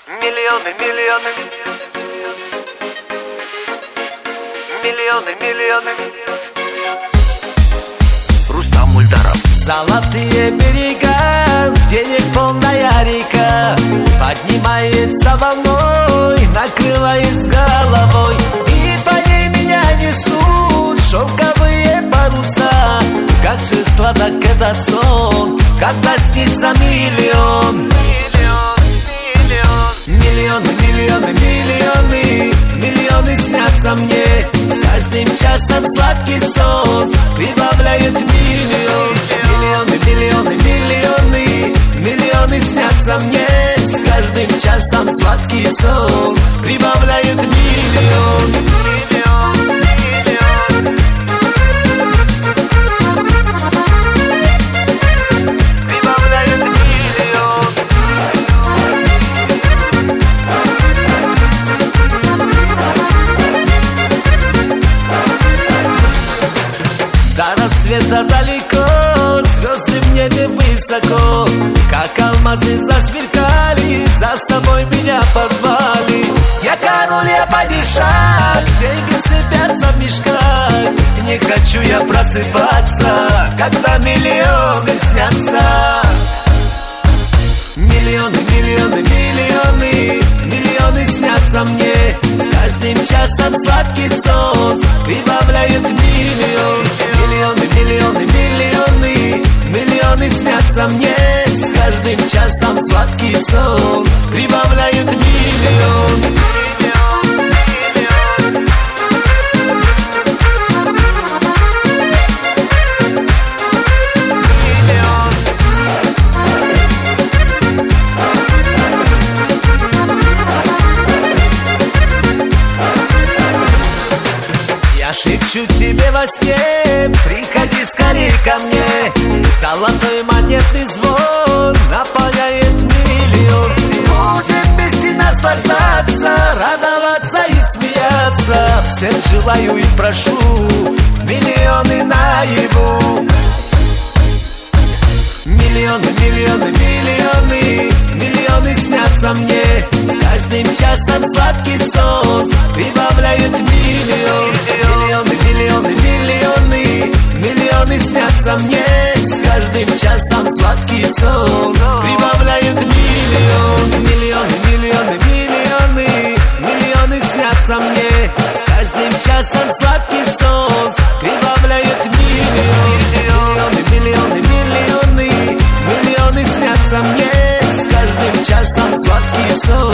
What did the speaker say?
Миллионы, миллионы, миллионы, миллионы. Рустам Мульдаров. Золотые берега, денег полная река, поднимается волной, накрывает с головой. И по ней меня несут шелковые паруса. Как же сладок этот сон, когда снится миллион. Миллионы, миллионы, миллионы, миллионы снятся мне. С каждым часом сладкий сон прибавляет миллион. Миллионы, миллионы, миллионы, миллионы снятся мне. С каждым часом сладкий сон прибавляет миллион. До рассвета далеко, звезды в небе высоко, как алмазы засверкали, за собой меня позвали. Я король, я падишах, деньги сыпятся в мешках. Не хочу я просыпаться, когда миллионы снятся. Миллионы, миллионы, миллионы, миллионы снятся мне. С каждым часом сладкий сон прибавляет миллион. Миллионы, миллионы, миллионы, миллионы снятся мне. С каждым часом сладкий сон прибавляет миллион. Я шепчу тебе во сне, приходи скорее ко мне. Золотой монетный звон наполняет миллион. Будем вместе наслаждаться, радоваться и смеяться. Всем желаю и прошу миллионы наяву. Миллионы, миллионы, миллионы, миллионы снятся мне. С каждым часом сладкий сон прибавляет миллион. Миллионы, миллионы, миллионы, миллионы снятся мне. С каждым часом сладкий сон прибавляет миллион. Миллионы, миллионы, миллионы, миллионы снятся мне. С каждым часом сладкий сон прибавляет миллион. Миллионы, миллионы, миллионы, миллионы снятся мне. С каждым часом сладкий сон